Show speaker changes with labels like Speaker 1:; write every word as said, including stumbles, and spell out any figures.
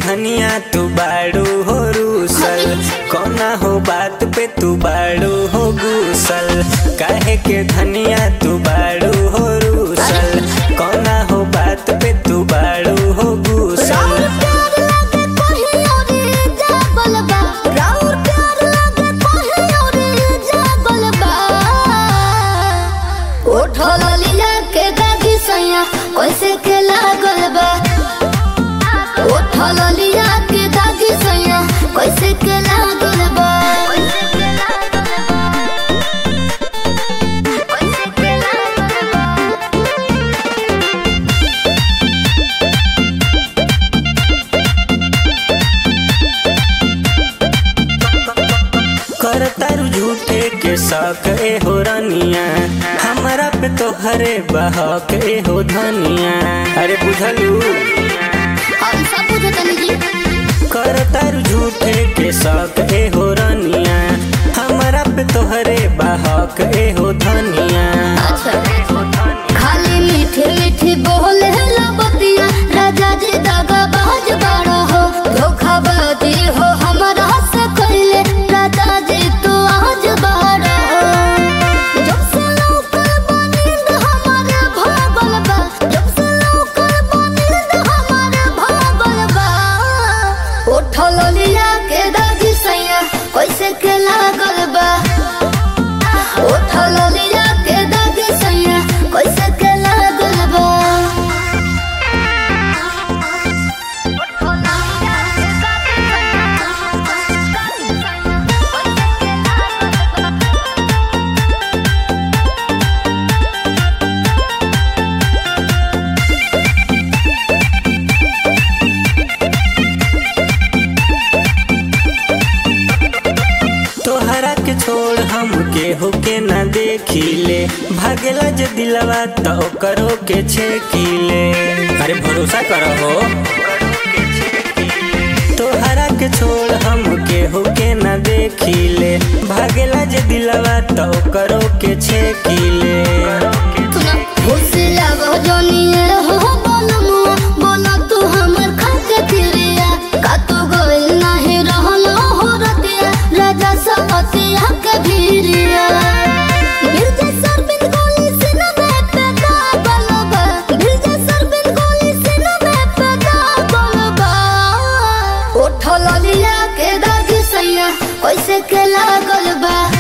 Speaker 1: धनिया तू बाड़ू हो रूसल, कोना हो बात पे तू बाड़ू हो गुसल। काहे के धनिया तू बाड़ू हो रूसल, कोना हो बात पे तू बाड़ू हो गुसल।
Speaker 2: कैसे के लागल बा उठल लिया के दागी सैया कैसे के लागल बा कैसे के लागल बा
Speaker 1: करतारू झूठे के शौक ए हो रानिया, हमारा पे तो हरे बहक ए हो धनिया। अरे बुझलू
Speaker 2: हम सब बुझतनी जी।
Speaker 1: करतारू झूठे के शौक ए हो रानिया, हमारा पे तो हरे बहक ए हो धनिया।
Speaker 2: खाली मीठी मीठी बोले लबतिया राजा जी दागा बाज बाड़ा हो, धोखाबाजी हो हमारा से कइले राजा जी तू आज बाड़ा हो। जब से लौकल बनिंद हमारे भागल बा, जब से लौकल बनिंद हमारे भागल बा। उठल लिया के दागी सैया कैसे के लागल बा, उठल लिया के दागी सैया कैसे के लागल बा।
Speaker 1: तोहरा के छोड़ हम के हो के ना देखिले, भागेला जे दिलवा तो करो के छेकिले। अरे भरोसा करो हो, तोहरा के छोड़ हम के हो के ना देखिले, भागेला जे दिलवा तो करो के छेकिले।
Speaker 2: फुसला वो जोनिए हो बोलमु बोला तू हमर खाके फिरिया, का तू गोइल नाही रहलो हो रतिया राजा सपतिया के भीरिया। गिरजा सरबिन गोली सिना में पे दागल बा, गिरजा सरबिन गोली सिना में पे दागल बा। उठल लिया के दागी सैया कैसे के लागल बा।